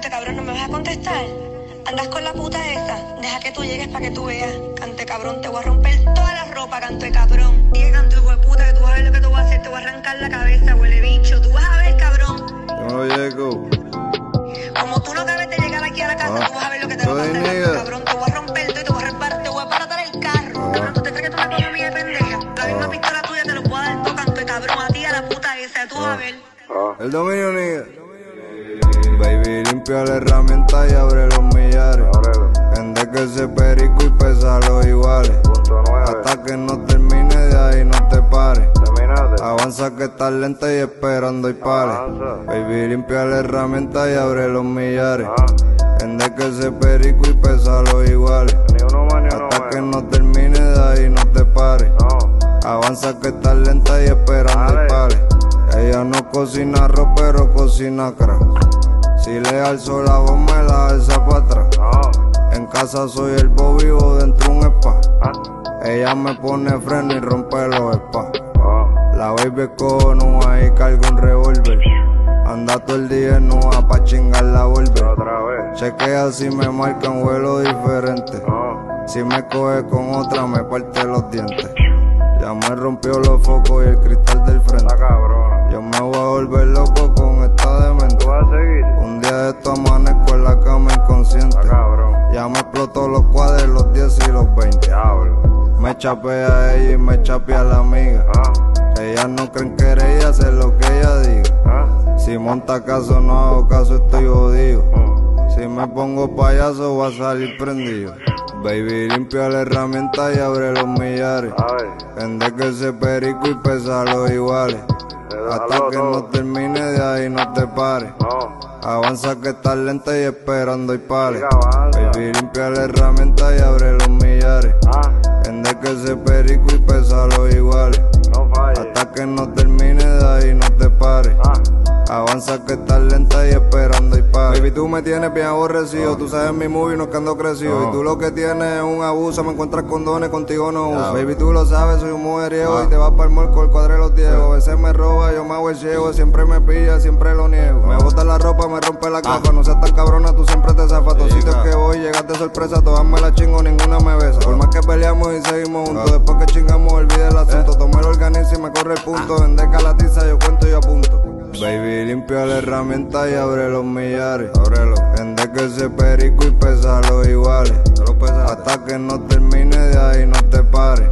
Cante cabrón, ¿no me vas a contestar? Andas con la puta esa. Deja que tú llegues para que tú veas. Cante cabrón, te voy a romper toda la ropa, canto de cabrón. Dije canto hijo de puta, que tú vas a ver lo que te voy a hacer. Te voy a arrancar la cabeza, huele bicho. Tú vas a ver, cabrón. Yo no llego. Como tú no acabes de llegar aquí a la casa, tú vas a ver lo que te va a pasar, canto de cabrón. Te voy a romper todo y te voy a reparar, te voy a aparatar el carro. Cabrón, ¿tú te crees que tú me coges a mí de pendeja? La misma pistola tuya te lo puedo dar todo, canto de cabrón. A ti, a la puta esa, tú vas a ver. El dominio, nigga. Baby, limpia la herramienta y abre los millares. Vende que ese perico y pesa los iguales. Hasta que no termine de ahí no te pares. Avanza que estás lenta y esperando y pares. Baby, limpia la herramienta y abre los millares. Vende que ese perico y pesa los iguales. Hasta que no termine de ahí no te pares. Avanza que estás lenta y esperando y pares. Ella no cocina arroz pero cocina crack. Si le alzo la voz me la alza para atrás. En casa soy el Bobby o dentro un spa. Ella me pone freno y rompe los spas. La baby con y carga un revólver. Anda todo el día en pa' chingar la volver. Chequea si me marca un vuelo diferente. Si me coge con otra me parte los dientes. Ya me rompió los focos y el cristal del frente. Yo me voy a volver loco con esta demente. Un día de esto amanezco en la cama inconsciente. Ya me explotó los cuadros, los 10 y los 20. Me chapea ella y me chapea la amiga. Ellas no creen querer y hacer lo que ella diga. Si monta caso no hago caso, estoy jodido. Si me pongo payaso voy a salir prendido. Baby, limpia la herramienta y abre los millares. Vende que ese perico y pesa los iguales. Hasta que no termine de ahí no te pares. Avanza que estás lenta y esperando y pares. Baby, limpia la herramienta y abre los millares. Vende que ese perico y pesa los iguales. Hasta que no termine de ahí no te pares. Avanza que estás lenta y esperando y pares. Baby, tú me tienes bien aborrecido. Tú sabes mi movie, no que ando crecido. Y tú lo que tienes es un abuso. Me encuentras condones, contigo no uso. Baby, tú lo sabes, soy un mujeriego. Y te vas para el mall con el cuadre los diegos. A veces me roba, yo me hago el ciego. Siempre me pilla, siempre lo niego. Me bota la ropa, me rompe la capa. No seas tan cabrona, tú siempre te zafas. Todos sitios que voy, llegas de sorpresa. Todas me la chingo, ninguna me besa. Por más que peleamos y seguimos juntos. Después que chingamos, olvide el asunto. Tomé el organizo y me corre el punto. Vende calatiza, yo cuento y yo apunto. Baby, limpia la herramienta y abre los millares. Vende que ese perico y pesa los iguales. Hasta que no termine de ahí no te pares.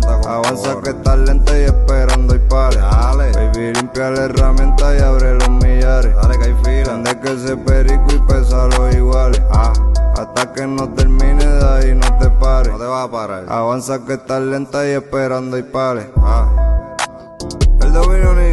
Avanza que estás lenta y esperando y pares. Baby, limpia la herramienta y abre los millares. Vende que ese perico y pesa los iguales. Hasta que no termine de ahí no te pares. No te vas a parar. Avanza que estás lenta y esperando y pares. El dominio